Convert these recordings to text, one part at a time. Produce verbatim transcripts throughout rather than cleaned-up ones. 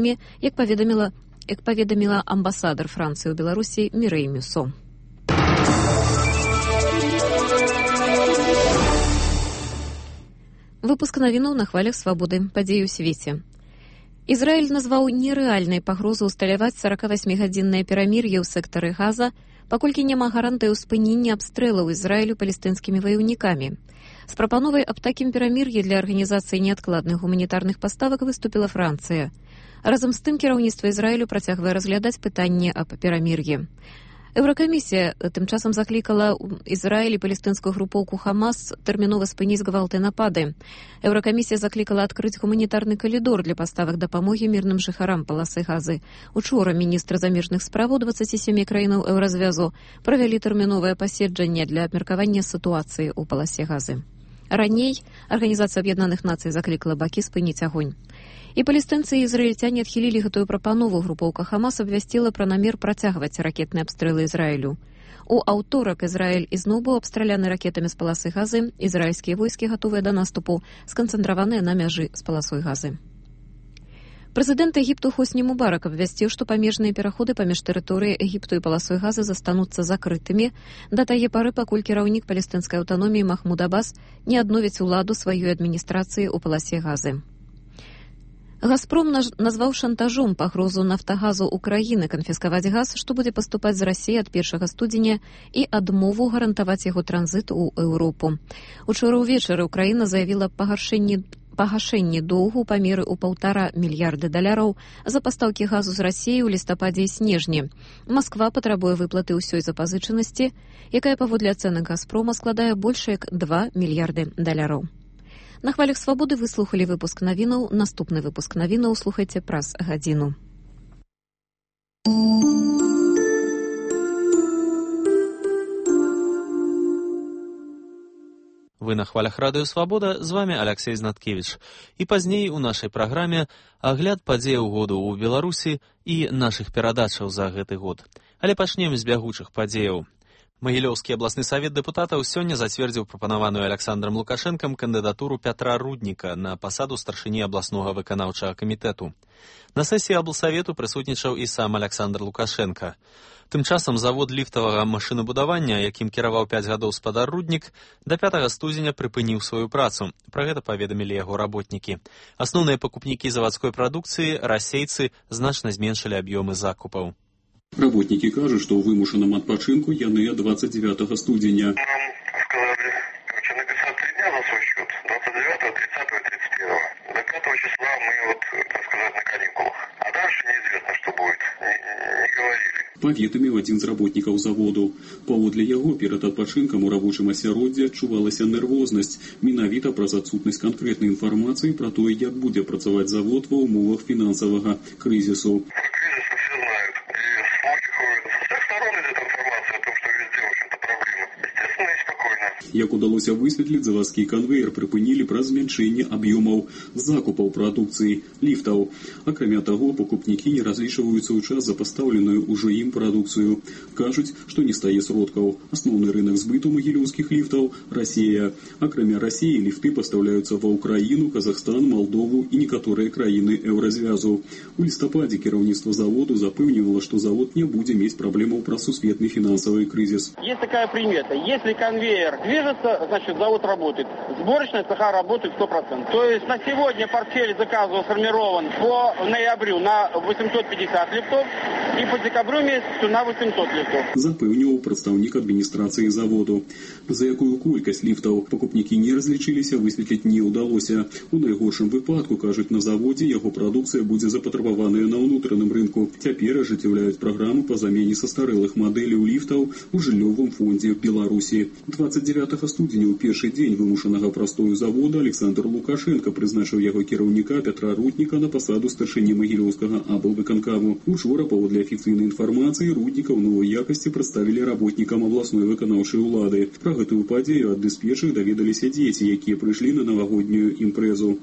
рэгіёнамі, як паведаміла, як паведаміла амбасадар Францыі ў Беларусі Мірэй Мюсо. Выпуск навінаў на хвалях свабоды. Падзеі ў свеце. Ізраіль назваў нерэальнай пагрозу ўсталяваць сорокавасьмігадзіннае перамір'е ў сектары Газа, паколькі няма гарантыяў спынення абстрэлаў Ізраілю палестынскімі ваяўнікамі. З прапановай аб такім перамір'і для арганізацыі неадкладных гуманітарных паставак выступіла Францыя. Разам з тым кіраўніцтва Ізраілю працягвае разглядаць пытанне аб перамір'і. Еўракамісія тым часам заклікала Ізраіль і палестынскую групоўку Хамас тэрмінова спыніць гвалты напады. Еўракамісія заклікала адкрыць гуманітарны калідор для паставак дапамогі мірным жыхарам паласы Газы. Учора міністры замежных справаў дваццаці сямі краінаў еўразвязу правялі тэрміновае паседжанне для абмеркавання сітуацыі ў паласе Газы. Раней Арганізацыя Аб'яднаных Нацый заклікала бакі спыніць агонь. І палестынцы і ізраільцяне адхілілі гэтую прапанову. Групоўка Хамас абвясціла пра намер працягваць ракетныя абстрэлы Ізраілю. У аўторак Ізраіль ізноў быў абстраляны ракетамі з паласы Газы. Ізраільскія войскі гатовыя да наступу, сканцэнтраваныя на мяжы з паласой Газы. Прэзідэнт Егіпту Хосні Мубарак абвясціў, што памежныя пераходы паміж тэрыторыяй Егіпту і паласой Газы застануцца закрытымі да тае пары, пакуль кіраўнік палестынскай аўтаноміі Махмуд Аббас не адновіць уладу сваёй адміністрацыі ў паласе Газы. «Газпром» назваў шантажом пагрозу «Нафтагазу» Украіны канфіскаваць газ, што будзе паступаць з Расіі ад першага студзеня, і адмову гарантаваць яго транзіт у Еўропу. Учора ўвечары Украіна заявіла пагаршэнне пагашэнне доўгу ў памеры ў паўтара мільярды даляраў за пастаўкі газу з Расіі ў лістападзе і снежні. Масква патрабуе выплаты ўсёй запазычанасці, якая паводле ацэнак «Газпрома» складае больш як два мільярды даляраў. На хвалях свабоды выслухалі выпуск навінаў. Наступны выпуск навінаў слухайце праз гадзіну. Вы на хвалях радыё «Свабода», з вами Алексей Знаткевич. І пазней у нашай праграме агляд падзеяў году ў Беларусі і нашых перадачаў за гэты год. Але пачнем з бягучых падзеяў. Магілёўскі абласны савет дэпутатаў сёння зацвердзіў прапанаваную Александром Лукашэнкам кандыдатуру Пятра Рудніка на пасаду старшыні абласнога выканаўчага камітэту. На сесіі аблсавету прысутнічаў і сам Александр Лукашенка. Тым часам завод ліфтавага машынабудавання, якім кіраваў пяць гадоў спадар Руднік, да пятага студзеня прыпыніў сваю працу. Пра гэта паведамілі яго работнікі. Асноўныя пакупнікі завадской прадукцыі, расейцы, значна зменшылі аб'ёмы закупаў. Работники кажут, что в вымушенном отпочинку яны двадцать девятого студеня. Нам сказали, короче, написать три дня за свой счет, двадцать девятого, тридцатого, тридцать первого. До пятого числа мы вот, так сказать, на каникулах. А дальше неизвестно, что будет. Не, не говорили. Паведаміў адзін з работнікаў заводу. Паводле яго, перад адпачынкам у рабочым асяроддзі адчувалася нервознасць, менавіта праз адсутнасць канкрэтнай інфармацыі пра тое, як будзе працаваць завод ва ўмовах фінансавага крызісу. Кризис все знают. И слухи ходят. Со всех сторон идет информация о том, что везде, в общем-то, проблемы. Естественно, и спокойно. Як удалося высветліць, завадскі канвейер прыпынілі праз змяншэнне аб'ёмаў закупаў прадукцыі ліфтаў. Акрамя таго, пакупнікі не разлічваюцца ў час за пастаўленую ўжо ім прадукцыю. Кажуць, што не стае сродкаў. Асноўны рынак збыту магілёўскіх ліфтаў – Расія. Акрамя Расіі ліфты пастаўляюцца ва Ўкраіну, Казахстан, Малдову і некаторыя краіны еўразвязу. У лістападзе кіраўніцтва заводу запэўнівала, што завод не будзе мець праблемаў праз сусветны фінансавы крызіс. Есть такая примета. Если конвейер движется, значит завод работает. Сборочная цеха работает сто процентов. То есть на сегодня портфель заказов сформирован по ноябрю на восемьсот пятьдесят лифтов и по декабрю месяцу на восемьсот лифтов. Запэўніваў прадстаўнік адміністрацыі заводу. За якую колькасць ліфтаў пакупнікі не разлічыліся, высветліць не ўдалося. У найгоршым выпадку, кажуць, на заводзе яго прадукцыя будзе запатрабаваная на ўнутраным рынку. Цяпер ажыццяўляюць праграму па замене састарэлых мадэляў ліфтаў у жыллёвым фондзе Беларусі. двадцать девятого студзеня ў першы дзень вымушанага прастою завода Александр Лукашенко прызначыў яго кіраўніка Пятра Рудніка на пасаду старшыні магілёўскага аблвыканкаму. Учора, паводле афіцыйнай інфармацыі, Рудніка ў новай якасці прадставілі работнікам абласной выканаўчай улады. Пра гэтую падзею ад дыспетчых даведаліся дзеці, якія прыйшлі на навагоднюю імпрэзу.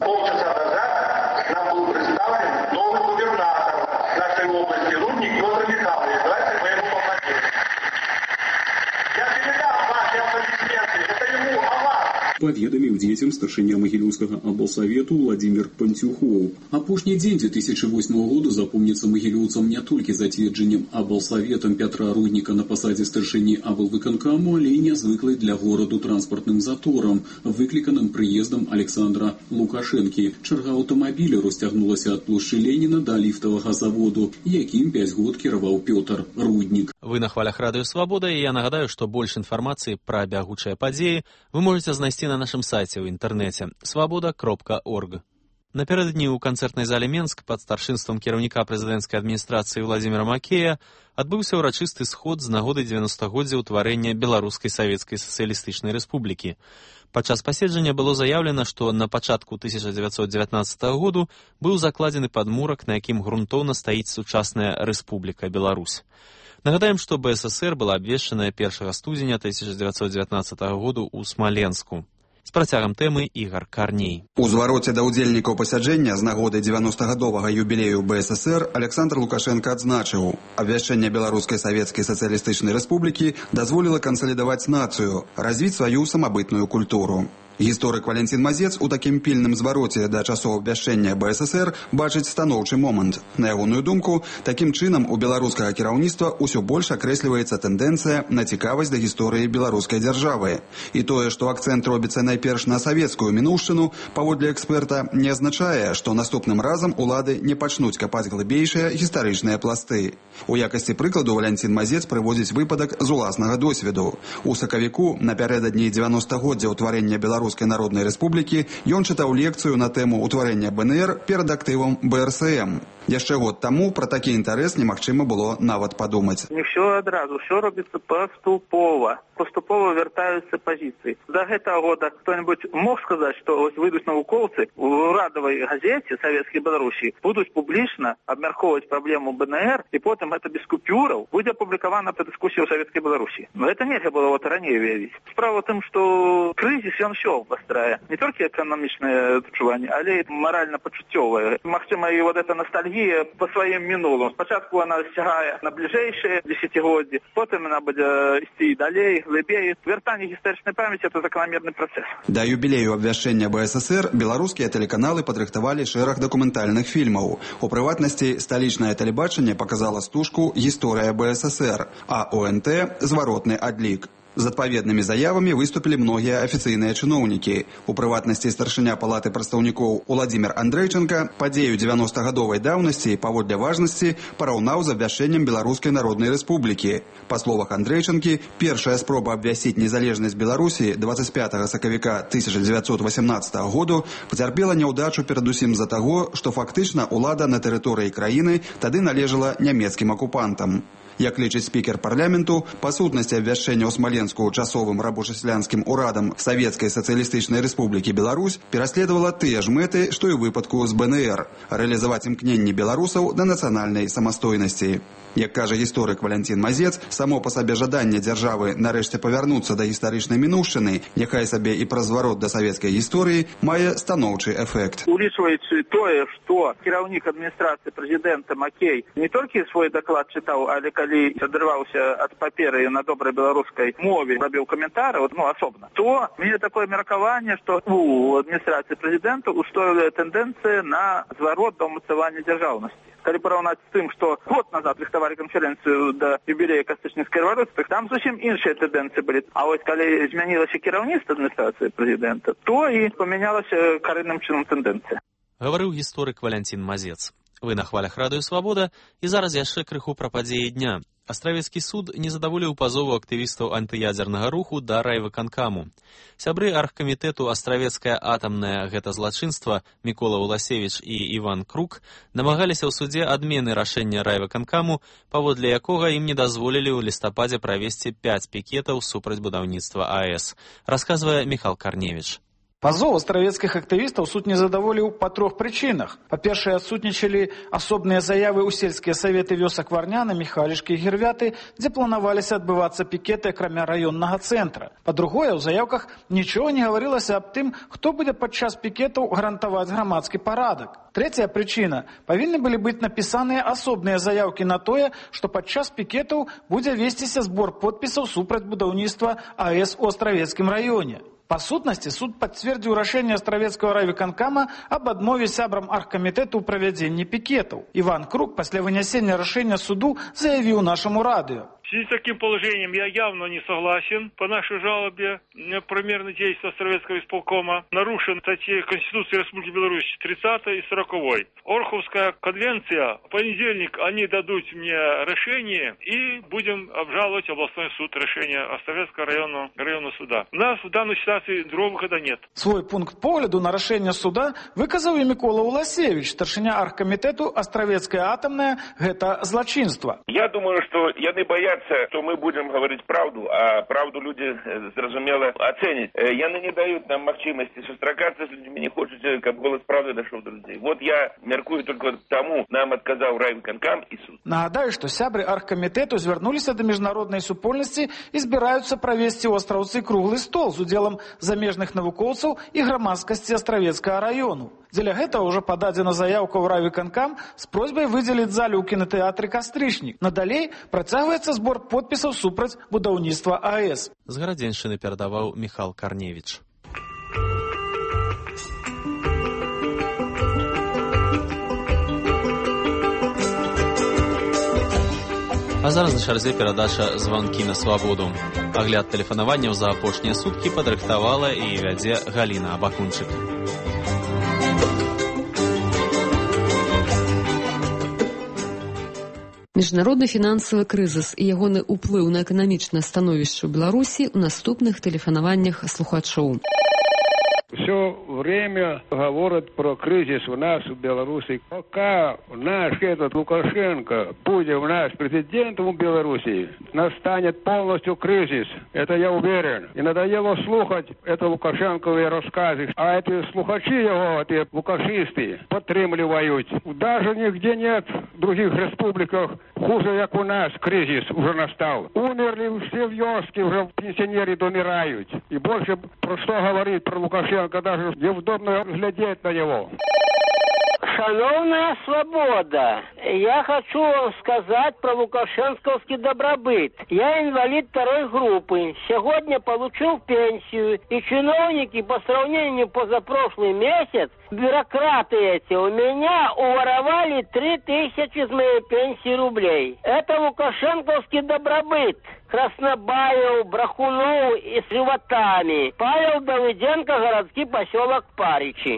паведаміў дзецям старшыня магілёўскага аблсавету Владимир Пантюхоў. Апошні дзень две тысячи восьмого года запомнится магілёўцам не толькі зацверджаннем аблсаветам Пятра Рудніка на пасадзе старшыні аблвыканкаму, але і нязвыклай для гораду транспартным заторам, выкліканым прыездам Александра Лукашэнкі. Чарга аўтамабіля расцягнулася ад плошчы Леніна да ліфтавага заводу, якім пяць год кіраваў Пётр Руднік. Вы на хвалях Радыё Свабода, і я нагадаю, што больш інфармацыі пра бягучыя падзеі вы можаце знайсці на нашым сайце ў інтэрнэце свабода кропка орг. Напярэдадні ў канцэртнай зале Менск пад старшынствам кіраўніка прэзідэнцкай адміністрацыі Владзіміра Макея адбыўся ўрачысты сход з нагоды дзевяностагоддзя ўтварэння Беларускай Савецкай Сацыялістычнай Рэспублікі. Падчас паседжання было заяўлена, што на пачатку тысяча дзевяцьсот дзевятнаццатага году быў закладзены падмурак, на якім грунтоўна стаіць сучасная Рэспубліка Беларусь. Нагадаем, што БССР была абвешчаная першага студзеня тысяча дзевяцьсот дзевятнаццатага году ў Смаленску. З працягам тэмы Ігар Карней. У звароце да ўдзельнікаў пасяджэння з нагоды дзевяностагадовага юбілею БССР Александр Лукашенко адзначыў, абвяшчэнне Беларускай Савецкай Сацыялістычнай Рэспублікі дазволіла кансалідаваць нацыю, развіць сваю самабытную культуру. Гісторык Валянцін Мазец у такім пільным звароце да часоў абвяшчэння БССР бачыць станоўчы момант. На ягоную думку, такім чынам у беларускага кіраўніцтва ўсё больш акрэсліваецца тэндэнцыя на цікавасць да гісторыі беларускай дзяржавы. І тое, што акцэнт робіцца найперш на савецкую мінуўшчыну, паводле эксперта, не азначае, што наступным разам улады не пачнуць капаць глыбейшыя гістарычныя пласты. У якасці прыкладу Валянцін Мазец прыводзіць выпадак з уласнага досведу. У сакавіку напярэдадні дзевяностагоддзя ўтварэння Беларускай Беларускай Народнай Рэспублікі ён чытаў лекцыю на тэму ўтварэння БНР перад актывам БРСМ. Яшчэ год таму пра такі інтарэс немагчыма было нават падумаць. Не ўсё адразу, ўсё робіцца паступова. Паступова вяртаюцца пазіцыі. Да гэтага года хто-небудзь мог сказаць, што ось выйдуць навукоўцы у ўрадавай газеце Савецкай Беларусі будуць публічна абмяркоўваць праблему БНР, і потым гэта без купюраў будзе апублікавана пры дыскусіі ў Савецкай Беларусі. Но гэта нельга было вот раней выявіць. Справа ў тым, што крызіс ён усё абвастрае. Не толькі эканамічнае адчуванне, але і маральна-пачуццёвае. Магчыма, і вот эта ностальгія по сваім мінулым. Спачатку она сягае на бліжэйшыя дзесяцігоддзі, потым яна будзе ісці далей, глыбей. Вяртанне гістарычнай памяці – это закономерны працэс. Да юбілею абвяшчэння БССР беларускія тэлеканалы падрыхтавалі шэраг дакументальных фільмаў. У прыватнасці сталічнае тэлебачанне паказала стужку «Гісторыя БССР», а ОНТ – «Зваротны адлік». З адпаведнымі заявамі выступілі многія афіцыйныя чыноўнікі. У прыватнасці старшыня палаты прадстаўнікоў Уладзімір Андрэйчанка падзею дзевяностагадовай даўнасці паводле важнасці параўнаў з абвяшчэннем Беларускай Народнай Рэспублікі. Па словах Андрэйчанкі, першая спроба абвясціць незалежнасць Беларусі двадцать пятага сакавіка тысяча дзевяцьсот васямнаццатага году пацярпела няўдачу перадусім з-за таго, што фактычна ўлада на тэрыторыі краіны тады належала нямецкім акупантам. Як лічыць спікер парламенту, па сутнасці абвяшчэння ў Смаленску часовым рабоча-сялянскім урадам Савецкай Сацыялістычнай Рэспублікі Беларусь пераследавала тыя ж мэты, што і ў выпадку з БНР – рэалізаваць імкненні беларусаў да нацыянальнай самастойнасці. Як кажа гісторык Валянцін Мазец, само па сабе жаданне дзяржавы нарэшце павярнуцца да гістарычнай мінуўшчыны, няхай сабе і праз зварот да савецкай гісторыі, мае станоўчы эфект. Улічваючы тое, што кіраўнік адміністрацыі прэзідэнта Макей не толькі свой даклад чытаў, але калі адрываўся ад паперы на добрай беларускай мове, рабіў каментары, ну, асобна, то мне такое меркаванне, што у адміністрацыі прэзідэнта устойлівая тэндэнцыя на зварот да ўмацавання дзяржаўнасці. Калі параўнаць з тым, што год назад рыхтавалі канферэнцыю да юбілея кастычніцкай рэвалюцыі, там зусім іншыя тэндэнцыі былі. А вось калі змянілася кіраўніцтва адміністрацыі прэзідэнта, то і памянялася карэнным чынам тэндэнцыя. Гаварыў гісторык Валянцін Мазец. Вы на хвалях Радыё Свабода, і зараз яшчэ крыху пра падзеі дня. Астравецкі суд не задаволіў пазову актывістаў антыядзернага руху да райвыканкаму. Сябры аргкамітэту «Астравецкае атамнае гэта злачынства» Мікола Уласевіч і Іван Крук намагаліся ў судзе адмены рашэння райвыканкаму, паводле якога ім не дазволілі ў лістападзе правесці пяць пікетаў супраць будаўніцтва АЭС, расказвае Міхал Карневіч. Пазов астравецкіх актывістаў суд не задаволіў па трох прычынах. Па-першае, адсутнічалі асобныя заявы ў сельскія саветы вёсак Варняна, Міхалішкі і Гірвяты, дзе планаваліся адбывацца пікеты акрамя раённага цэнтра. Па-другое, у заявках нічога не гаварылася аб тым, хто будзе падчас пікетаў гарантаваць грамадскі парадак. Трэцяя прычына. Павінны былі быць напісаныя асобныя заявкі на тое, што падчас пікетаў будзе весціся збор подпісаў супраць будаўніцтва АЭС у Астравецкім раёне. Па сутнасці, суд пацвердзіў рашэнне астравецкага райвыканкама аб адмове сябрам аргкамітэту ў правядзенні пікетаў. Іван Крук пасля вынесення рашэння суду заявіў нашаму радыё. В связи с таким положением я явно не согласен. По нашей жалобе примерно действия Островецкого исполкома нарушен статьи Конституции Республики Беларусь тридцатой и сороковой. Орховская конвенция, в понедельник они дадут мне решение и будем обжаловать областной суд решение Островецкого районного, районного суда. У нас в данной ситуации другого выхода нет. Свой пункт погляду на рашэнне суда выказаў і Мікола Уласевич, старшыня аргкамітэту Островецкая атомная, гэта злачынства. Я думаю, что яны боятся, что мы будем говорить правду, а правду люди, зразумело, оценят. Яны не дают нам махчимости сустракаться с людьми, не хочут, как голос правды дошел до людей. Вот я меркую только тому, нам отказал райвыканкам и суд. Нагадаю, что сябры аргкамітэту звярнуліся да міжнароднай супольнасці і збіраюцца правесці ў Астраўцы круглы стол з удзелам замежных навукоўцаў і грамадскасці Астравецкага раёну. Дзеля гэтага ўжо пададзена заяўка ў райвыканкам з просьбай выдзеліць залю ў кінатэатры «Кастрычнік». Надалей працягваецца збор подпісаў супраць будаўніцтва АЭС. З Гарадзеншчыны перадаваў Міхал Карневіч. А зараз на чарзе перадача «Званкі на свабоду». Агляд тэлефанаванняў за апошнія суткі падрыхтавала і вядзе Галіна Абакунчык. Міжнародны фінансавы крызіс і ягоны ўплыў на эканамічнае становішча ў Беларусі ў наступных тэлефанаваннях слухачоў. Все время говорят про кризис у нас в Беларуси. Пока наш этот Лукашенко будет наш президентом в Беларуси, настанет полностью кризис. Это я уверен. И надоело слухать это Лукашенковые рассказы. А эти слухачи его, эти лукашисты, подтримливают. Даже нигде нет в других республиках хуже, как у нас кризис уже настал. Умерли все вёски, уже пенсионеры домирают. И больше про что говорить про Лукашенко, даже неудобно глядеть на него. Шановная свобода, я хочу вам сказать про лукашенковский добробыт. Я инвалид второй группы. Сегодня получил пенсию. И чиновники по сравнению позапрошлый месяц, бюрократы эти, у меня уворовали три тысячи из моей пенсии рублей. Это лукашенковский добробыт. Краснобаев, Брахунов и с животами. Павел Давыденко, городский поселок Паричи.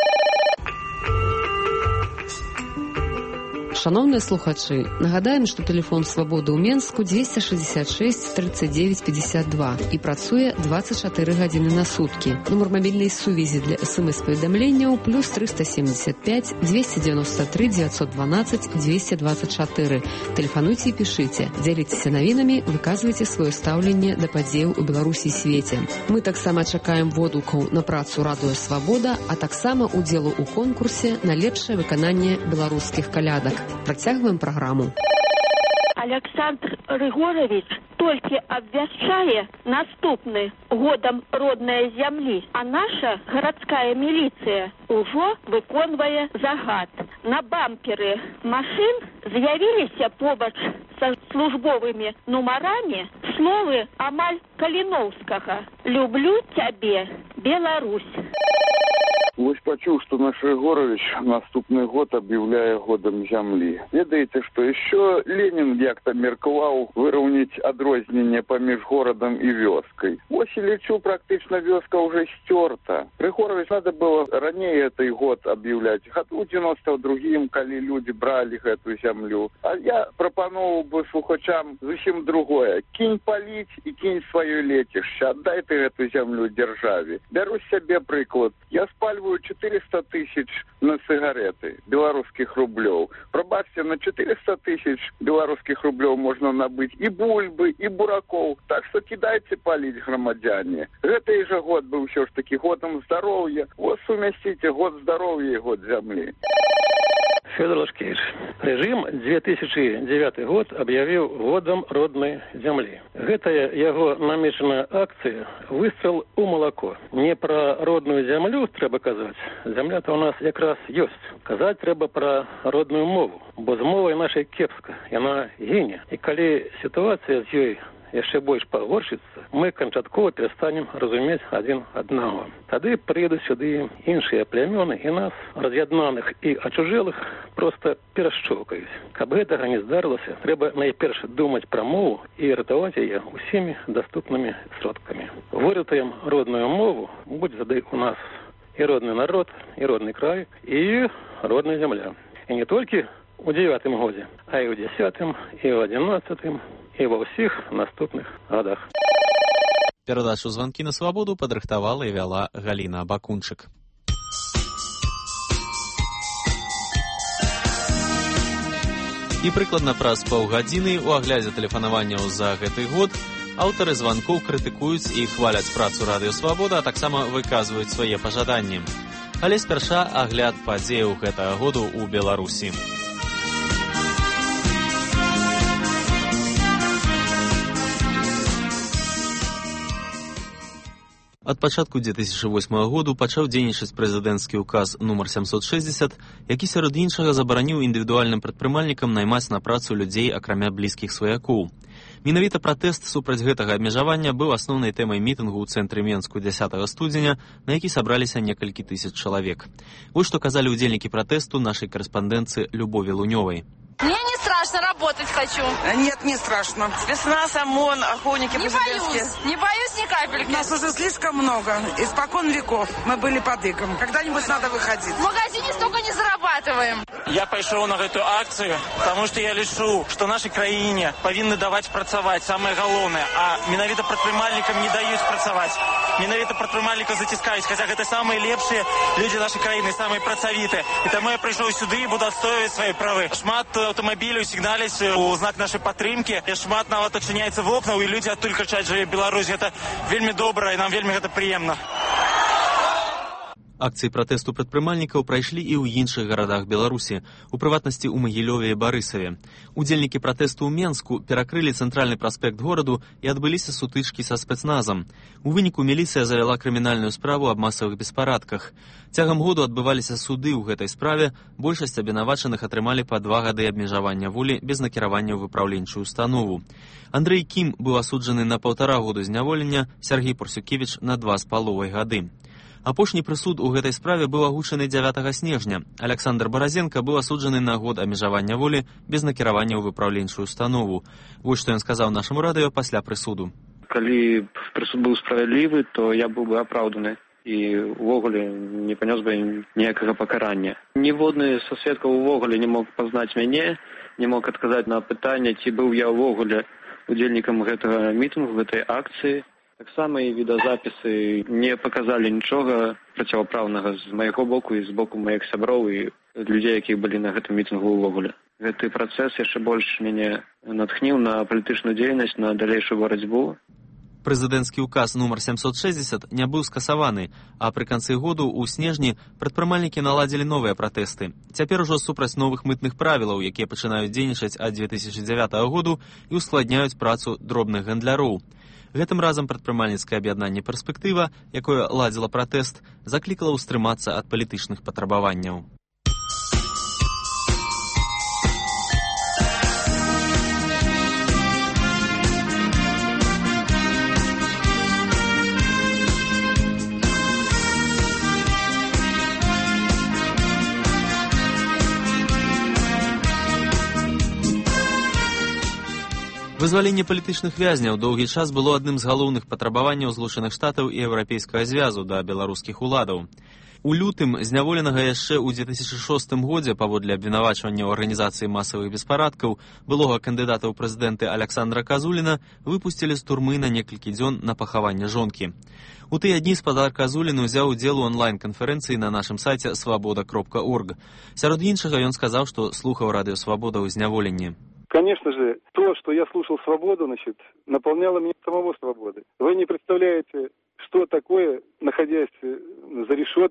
Шановныя слухачы, нагадаем, што тэлефон свабоды ў Менску дзвесце шэсцьдзесят шэсць тридцать девять пятьдесят два і працуе двадцать чатыры гадзіны на суткі. Нумар мабільнай сувязі для смс-паведамленняў плюс триста семьдесят пять двести девяносто три девятьсот двенадцать двести двадцать четыре. Тэлефануйце і пішыце, дзяліцеся навінамі, выказвайце сваё стаўленне да падзеяў у Беларусі і свеце. Мы таксама чакаем водгукаў на працу радыё Свабода, а таксама удзелу ў конкурсе на лепшае выкананне беларускіх калядак. Працягваем праграму. Александр Рыгорович толькі абвяшчае наступны годам роднай зямлі, а наша гарадская міліцыя ўжо выконвае загад. На бамперы машын з'явіліся побач са службовымі нумарамі словы амаль Каліноўскага «Люблю цябе, Беларусь». Вось пачуў, што наш Рыгорович наступны год аб'яўляе годам зямлі. Ведаеце, што яшчэ Ленін як-то меркаваў выраўніць адрозненне паміж горадам і вёскай. Вось і лічу, практычна вёска ўжо сцёрта. Рыгорович надо было раней гэты год аб'яўляць, у девяносто другім, калі людзі бралі гэту зямлю. А я прапаноўваў бы слухачам зусім другое. Кінь паліць і кінь сваё лецішча. Аддай ты гэту зямлю дзяржаве. Бяру з сябе прыклад. Я спальваю четыреста тысяч на сигареты белорусских рублев. Пробачьте, на четыреста тысяч белорусских рублев можно набыть и бульбы, и бураков. Так что кидайте палить, громадяне. Это и же год был все ж таки годом здоровья. Вот суместите год здоровья и год земли. Федор Лашкевич. Режим две тысячи девятый год объявил годом родной земли. Гэтая яго намечаная акция выстрел у молоко. Не про родную землю трэба казаць. Земля-то у нас якраз ёсць. Казаць трэба про родную мову. Бо з мовай нашай кепска. Яна гіне. І калі ситуація з ёй яшчэ больш пагоршыцца, мы канчаткова перастанем разумець адзін аднаго. Тады прыедуць сюды іншыя плямёны і нас, раз'яднаных і ачужелых, проста перашчоўкаюць. Каб гэтага не здарылася, трэба найперш думаць пра мову і ратаваць яе усімі даступнымі сродкамі. Выратуем родную мову, будь тады у нас і родны народ, і родны край, і родная зямля. І не толькі у дзевятым годзе, а і ў дзесятым, і ў адзінаццатым, і ва ўсіх наступных гадах. Перадачу «Званкі на свабоду» падрыхтавала і вяла Галіна Бакунчык. І прыкладна праз паўгадзіны у аглядзе тэлефанаванняў за гэты год аўтары званкоў крытыкуюць і хваляць працу радыё «Свабода», а таксама выказваюць свае пажаданні. Але спярша агляд падзеяў гэтага году ў Беларусі. Ад пачатку дзве тысячы восьмага году пачаў дзейнічаць прэзідэнцкі ўказ нумар сямсот шэсцьдзесят, які сярод іншага забараніў індывідуальным прадпрымальнікам наймаць на працу людзей акрамя блізкіх сваякоў. Менавіта пратэст супраць гэтага абмежавання быў асноўнай тэмай мітынгу ў цэнтры Менску дзясятага студзеня, на які сабраліся некалькі тысяч чалавек. Вось што казалі ўдзельнікі пратэсту нашай карэспандэнтцы Любові Лунёвай. Мне не страшно, работать хочу. Нет, не страшно. Спецназ, ОМОН, охотники президентские. Не боюсь ни капельки. Нас уже слишком много. Испокон веков мы были под игом. Когда-нибудь надо выходить. В магазине столько не зарабатываем. Я пайшоў на гэтую акцыю, потому что я лічу, што нашай краіне павінны даваць працаваць, самае галоўнае, а менавіта прадпрымальнікам не даюць працаваць. Менавіта прадпрымальнікаў заціскаюць, хаця гэта самыя лепшыя людзі нашай краіны, самыя працавітыя. І таму я прыйшоў сюды і буду адстойваць свае правы. Шмат аўтамабіляў сігналяць у знак нашай падтрымкі. Шмат нават адчыняецца вокнаў, і людзі адтуль крычаць: «Жыве Беларусь!» Гэта вельмі добра, і нам вельмі гэта прыемна. Акцыі пратэсту прадпрымальнікаў прайшлі і ў іншых гарадах Беларусі, у прыватнасці ў Магілёве і Барысаве. Удзельнікі пратэсту ў Менску перакрылі цэнтральны праспект гораду і адбыліся сутычкі са спецназам. У выніку міліцыя завяла крымінальную справу аб масавых беспарадках. Цягам году адбываліся суды ў гэтай справе, большасць абвінавачаных атрымалі па два гады абмежавання волі без накіравання ў выпраўленчую установу. Андрэй Кім быў асуджаны на паўтара году зняволення, Сяргей Парсюкевіч на два з паловай гады. Апошні прысуд у гэтай справе быў агучаны дзявятага снежня. Александр Баразенко быў асуджаны на год абмежавання волі без накіравання ў выпраўленчую установу. Вось што ён сказаў нашаму радыё пасля прысуду. Калі прысуд быў справядлівы, то я быў бы апраўданы і увогуле не панёс бы ніякага пакарання. Ніводны са сведкаў увогуле не мог пазнаць мяне, не мог адказаць на пытанне, ці быў я ўвогуле удзельнікам гэтага мітынгу, гэтай акцыі. Таксама і відэазапісы не паказалі нічога процілапраўнага з майго боку і з боку маіх сяброў і людзей, якія былі на гэтым мітынгу ўвогуле. Гэты працэс яшчэ больш мяне натхніў на палітычную дзейнасць, на далейшую барацьбу. Прэзідэнцкі ўказ нумар сямсот шэсцьдесят не быў скасаваны, а пры канцы году ў снежні прадпрымальнікі наладзілі новыя пратэсты. Цяпер ужо супраць новых мытных правілаў, якія пачынаюць дзейнічаць ад дзве тысячы дзявятага году і ускладняюць працу дробных гандляроў. Гэтым разам прадпрымальніцкае аб'яднанне «Перспектыва», якое ладзіла пратэст, заклікала ўстрымацца ад палітычных патрабаванняў. Вызваленне палітычных вязняў доўгі час было адным з галоўных патрабаванняў Злучаных Штатаў і Еўрапейскага звязу да беларускіх уладаў. У лютым зняволенага яшчэ ў дзве тысячы шостым годзе паводле абвінавачвання ў арганізацыі масавых беспарадкаў былога кандыдата ў прэзідэнты Александра Казуліна выпусцілі з турмы на некалькі дзён на пахаванне жонкі. У тыя дні спадар Казулін узяў удзел у онлайн-канферэнцыі на нашым сайце свабода кропка орг. Сярод іншага ён сказаў, што слухаў радыё «Свабода» ў зняволенні. Конечно же, то, что я слушал «Свободу», значит, наполняло меня самого свободы. Вы не представляете, что такое, находясь за решеткой,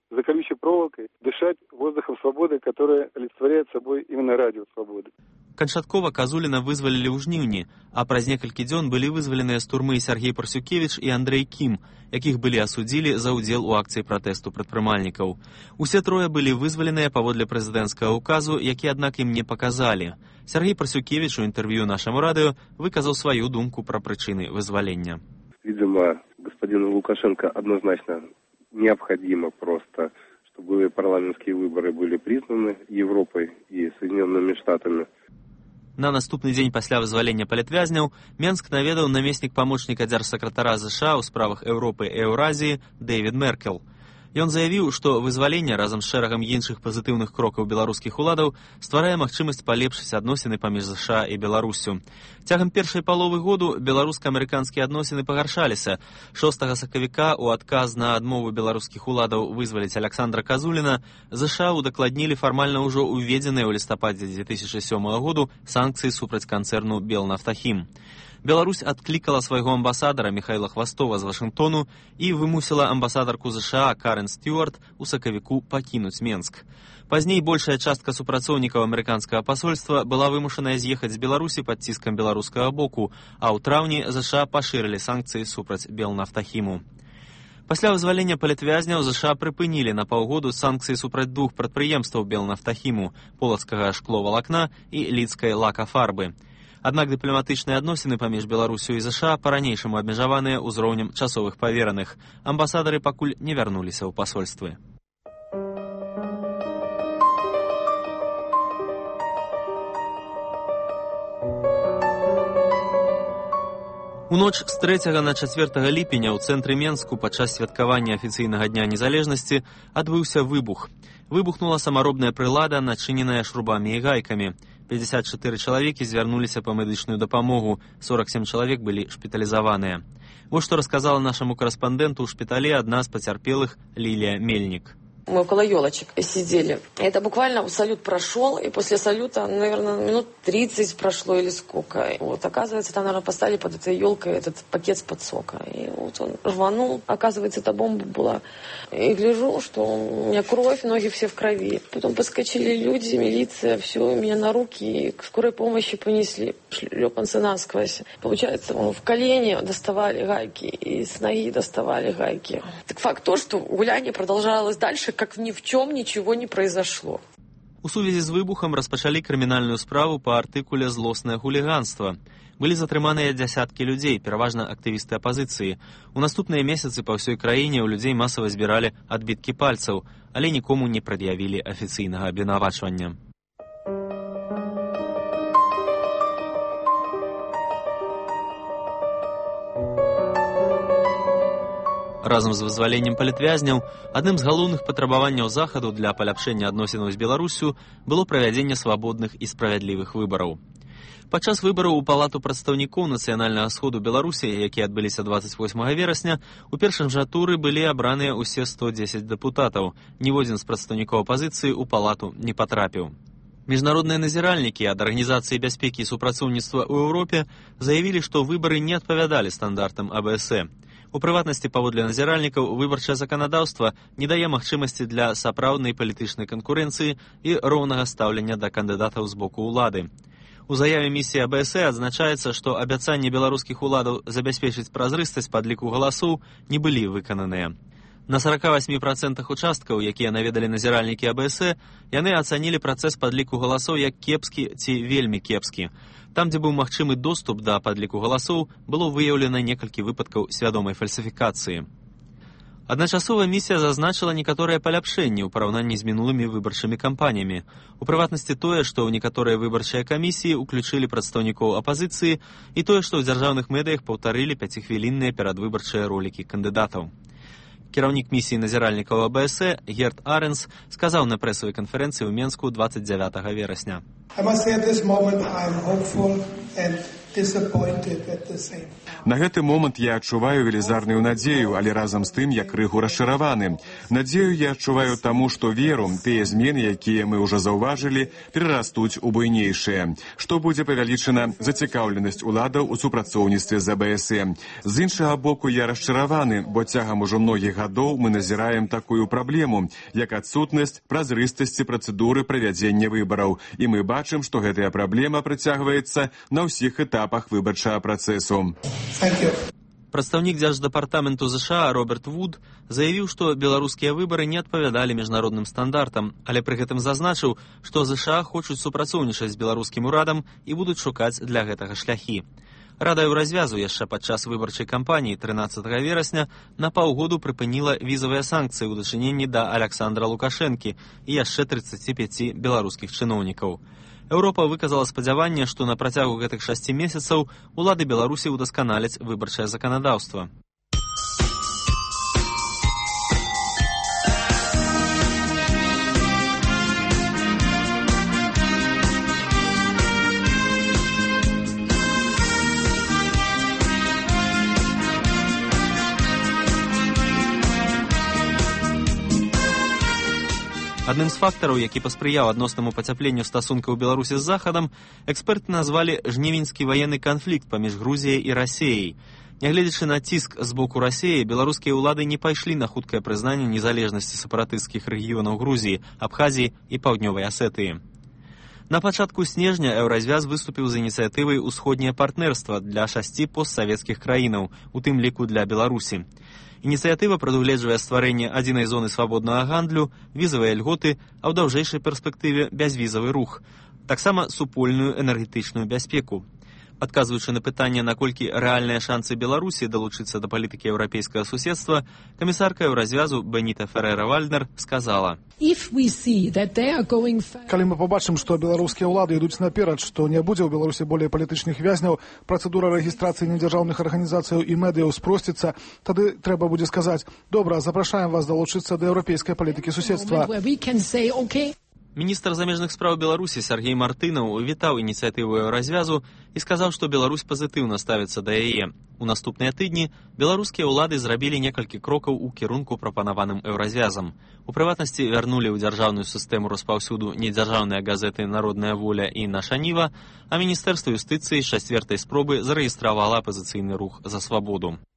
за колючей проволокой, дышать воздухом свободы, который олицетворяет собой именно радио свободы. Канчаткова Казуліна вызвалілі ў жніўні, а праз некалькі дзён былі вызваленыя з турмы Сергей Парсюкевіч і Андрей Кім, якіх былі асудзілі за ўдзел у акцыі пратэсту прадпрымальнікаў. Усе трое былі вызваленыя паводле прэзідэнцкага ўказу, які, аднак, ім не паказалі. Сергей Парсюкевіч у интервью нашему радио выказал свою думку про причины вызволения. Видимо, господину Лукашенко однозначно необходимо просто, чтобы парламентские выборы были признаны Европой и Соединенными Штатами. На наступны дзень пасля вызвалення палітвязняў Менск наведаў намеснік памочніка дзяржсакратара ЗША ў справах Еўропы і Еўразіі Дэвід Меркел. Ён заявіў, што вызваленне разам з шэрагам іншых пазітыўных крокаў беларускіх уладаў стварае магчымасць палепшыць адносіны паміж ЗША і Беларуссю. Цягам першай паловы году беларуска-амерыканскія адносіны пагаршаліся. шостага сакавіка ў адказ на адмову беларускіх уладаў вызваліць Аляксандра Казуліна ЗША удакладнілі фармальна ўжо ўведзеныя ў лістападзе дзве тысячы сёмага году санкцыі супраць канцэрну «Белнафтахім». Беларусь адклікала свайго амбасадара Михайла Хвастова з Вашынгтону і вымусіла амбасадарку ЗША Карен Стюарт у сакавіку пакінуць Менск. Пазней большая частка супрацоўнікаў амерыканскага пасольства была вымушаная з'ехаць з Беларусі пад ціскам беларускага боку, а ў траўні ЗША пашырылі санкцыі супраць «Белнафтахіму». Пасля вызвалення палітвязняў ЗША прыпынілі на паўгоду санкцыі супраць двух прадпрыемстваў «Белнафтахіму» – полацкага шкловалакна і лідскай лакафарбы. Аднак дыпламатычныя адносіны паміж Беларусю і ЗША па-ранейшаму абмежаваныя ўзроўнем часовых павераных. Амбасадары пакуль не вярнуліся ў пасольствы. У ноч з трэцяга на чацвёртага ліпеня ў цэнтры Менску падчас святкавання афіцыйнага дня незалежнасці адбыўся выбух. Выбухнула самаробная прылада, начыненая шрубамі і гайкамі. пятьдесят четыре чалавекі звярнуліся па медычную дапамогу, сорок семь чалавек былі шпіталізаваныя. Вот што расказала нашаму корэспандэнту ў шпіталі адна з пацярпелых Лілія Мельнік. Мы около елочек сидели. Это буквально салют прошел, и после салюта, наверное, минут тридцать прошло или сколько. И вот, оказывается, там, наверное, поставили под этой елкой этот пакет с-под сока. И вот он рванул. Оказывается, эта бомба была. И гляжу, что у меня кровь, ноги все в крови. Потом подскочили люди, милиция, все, меня на руки, и к скорой помощи понесли. Шлепанцы насквозь. Получается, в колени доставали гайки, и с ноги доставали гайки. Так факт то, что гуляние продолжалось дальше, как ни в чем ничего не произошло. У сувязі з выбухам распачалі крымінальную справу па артыкуле «Злоснае хуліганства». Былі затрыманыя дзясяткі людзей, пераважна актывісты апазіцыі. У наступныя месяцы па ўсёй краіне ў людзей масава збіралі адбіткі пальцаў, але нікому не прад'явілі афіцыйнага абвінавачвання. Разам з вызваленнем палітвязняў, адным з галоўных патрабаванняў захаду для паляпшэння адносінаў з Беларуссю было правядзенне свабодных і справядлівых выбараў. Падчас выбараў у палату прадстаўнікоў нацыянальнага сходу Беларусі, якія адбыліся двадцать восьмага верасня, у першым жа туры былі абраныя ўсе сто дзесяць дэпутатаў. Ніводзін з прадстаўнікоў апазіцыі ў палату не патрапіў. Міжнародныя назіральнікі ад Арганізацыі бяспекі і супрацоўніцтва ў Еўропе заявілі, што выбары не адпавядалі стандартам А Б С Э. У прыватнасці, паводле назіральнікаў, выбарчае заканадаўства не дае магчымасці для сапраўднай палітычнай канкурэнцыі і роўнага стаўлення да кандыдатаў з боку ўлады. У заяве місіі А Б С Э адзначаецца, што абяцанні беларускіх уладаў забяспечыць празрыстасць падліку галасоў не былі выкананыя. На сорок восемь процентов участкаў, якія наведалі назіральнікі А Б С Э, яны ацанілі працэс падліку галасоў як кепскі ці вельмі кепскі. Там, дзе быў магчымы доступ да падліку галасоў, было выяўлена некалькі выпадкаў свядомай фальсіфікацыі. Адначасова місія зазначыла некаторыя паляпшэнні ў параўнанні з мінулымі выбарчымі кампаніямі. У прыватнасці тое, што ў некаторыя выбарчыя камісіі ўключылі прадстаўнікоў апазіцыі, і тое, што ў дзяржаўных медыях паўтарылі пяцихвілінныя перадвыбарчыя ролікі кандыдатаў. Кіраўнік місіі назіральнікаў А Б С Э Герт Аренс сказаў на прэсавай канферэнцыі ў Менску двадцать девятого верасня. На гэты момант я адчуваю велізарную надзею, але разам з тым я крыху расчараваны. Надзею я адчуваю таму, што веру, тыя змены, якія мы ўжо заўважылі, перарастуць у буйнейшыя, што будзе павялічана зацікаўленасць уладаў у супрацоўніцтве з АБСМ. З іншага боку, я расчараваны, бо цягам ужо многіх гадоў мы назіраем такую праблему, як адсутнасць празрыстасці працэдуры правядзення выбараў, і мы бачым, што гэтая праблема працягваецца на ўсіх этапах выбарчага працэсу. Прадстаўнік дзярждэпартаменту ЗША Роберт Вуд заявіў, што беларускія выбары не адпавядалі міжнародным стандартам, але пры гэтым зазначыў, што ЗША хочуць супрацоўнічаць з беларускім урадам і будуць шукаць для гэтага шляхі. Рада Еўразвязу яшчэ падчас выбарчай кампаніі трынаццатага верасня на паўгоду прыпыніла візавыя санкцыі ў дачыненні да Аляксандра Лукашэнкі і яшчэ трыццаці пяці беларускіх чыноўнікаў. Еўропа выказала спадзяванне, што на працягу гэтых шасці месяцаў улады Беларусі ўдасканаляць выбарчае заканадаўства. Адным з фактараў, які паспрыяў адноснаму пацяпленню стасункаў Беларусі з Захадам, эксперты назвалі жнівеньскі ваенны канфлікт паміж Грузіяй і Расіяй. Нягледзячы на ціск з боку Расіі, беларускія ўлады не пайшлі на хуткае прызнанне незалежнасці сепаратысцкіх рэгіёнаў Грузіі, Абхазіі і Паўднёвай Асетыі. На пачатку снежня Еўразвяз выступіў з ініцыятывай «Усходняе партнерства» для шасці постсавецкіх краінаў, у тым ліку для Беларусі. Ініцыятыва прадугледжвае стварэнне адзінай зоны свабоднага гандлю, візавыя льготы, а ў даўжэйшай перспектыве бязвізавы рух, таксама супольную энергетычную бяспеку. Адказваючы на пытанне, наколькі рэальныя шанцы Беларусі далучыцца да палітыкі еўрапейскага суседства, камісарка Еўразвязу Беніта Ферера-Вальднер сказала: Калі мы побачым, што беларускія ўлады ідуць наперад, што не будзе ў Беларусі болей палітычных вязняў, працэдура рэгістрацыі недзяржаўных арганізацыяў і медыяў спросціцца, тады трэба будзе сказаць: добра, запрашаем вас далучыцца да еўрапейскай палітыкі суседства. Міністр замежных спраў Беларусі Сергей Мартынаў вітаў ініцыятыву Еўразвязу і сказаў, што Беларусь пазітыўна ставіцца да яе. У наступныя тыдні беларускія ўлады зрабілі некалькі крокаў у кірунку прапанаваным Еўразвязам. У прыватнасці вярнулі ў дзяржаўную сістэму распаўсюду недзяржаўныя газеты «Народная воля» і «Наша Ніва», а Міністэрства юстыцыі з чацвёртай спробы зарэгістравала апазіцыйны рух «За свабоду».